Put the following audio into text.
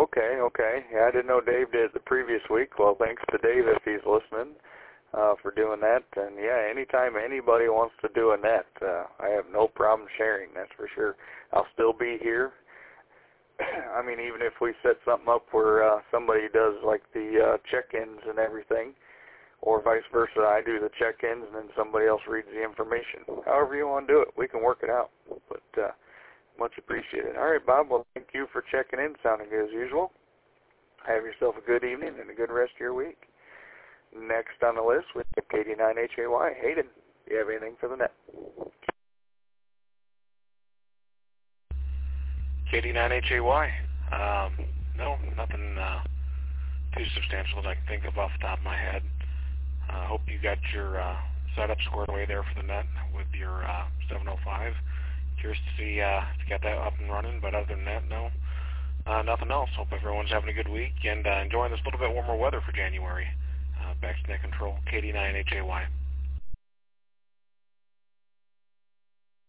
Okay. Yeah, I didn't know Dave did it the previous week. Well, thanks to Dave if he's listening for doing that. And, yeah, anytime anybody wants to do a net, I have no problem sharing, that's for sure. I'll still be here. I mean, even if we set something up where somebody does, like, the check-ins and everything, or vice versa, I do the check-ins and then somebody else reads the information. However you want to do it, we can work it out. But much appreciated. All right, Bob, well, thank you for checking in, sounding good as usual. Have yourself a good evening and a good rest of your week. Next on the list, we have KD9HAY. Hayden, do you have anything for the net? KD9HAY. No, nothing too substantial that I can think of off the top of my head. Hope you got your setup squared away there for the net with your 705. Curious to see if you got that up and running, but other than that, no, nothing else. Hope everyone's having a good week and enjoying this little bit warmer weather for January. Back to net control, KD9HAY.